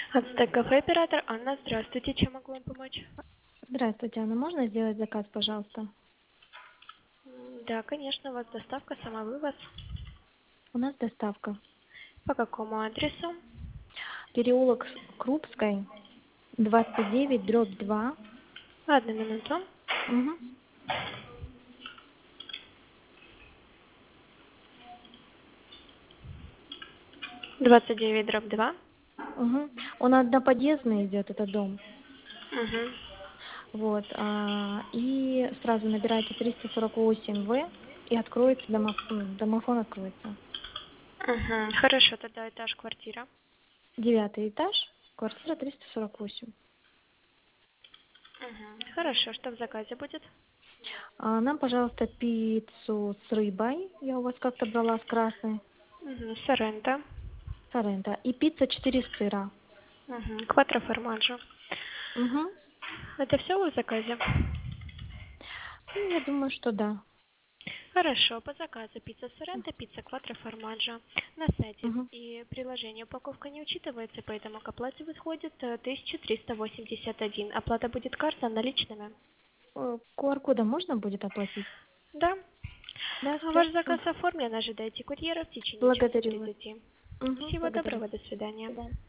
Ацтек кафе, оператор Анна. Здравствуйте, чем могу вам помочь? Здравствуйте, Анна. Можно сделать заказ, пожалуйста? Да, конечно, у вас доставка, самовывоз. У нас доставка. По какому адресу? Переулок Крупской, 29/2. Одну минуту. Угу. 29/2. Угу. Он одноподъездный идет, этот дом. Угу. Вот. И сразу набирайте 348В и откроется домофон откроется. Угу. Хорошо, тогда этаж, квартира. 9 этаж, квартира 348. Угу. Хорошо, что в заказе будет? Нам, пожалуйста, пиццу с рыбой. Я у вас как-то брала с красной. Угу. Соренто. Соренто. И пицца 4 сыра. Угу. Кватро формаджо. Угу. Это все в заказе? Я думаю, что да. Хорошо, по заказу пицца Соренто, пицца Кватро Формаджо. На сайте Угу. и приложении упаковка не учитывается, поэтому к оплате выходит 1381. Оплата будет карта наличными. QR-кодом можно будет оплатить? Да. Да, все. Ваш заказ оформлен, ожидайте курьера в течение часа Благодарю вас. 30. Угу, Всего благодарю. доброго, до До свидания. свидания.